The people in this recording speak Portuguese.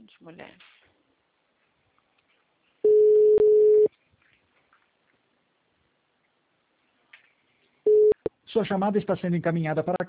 Gente, mulher. Sua chamada está sendo encaminhada para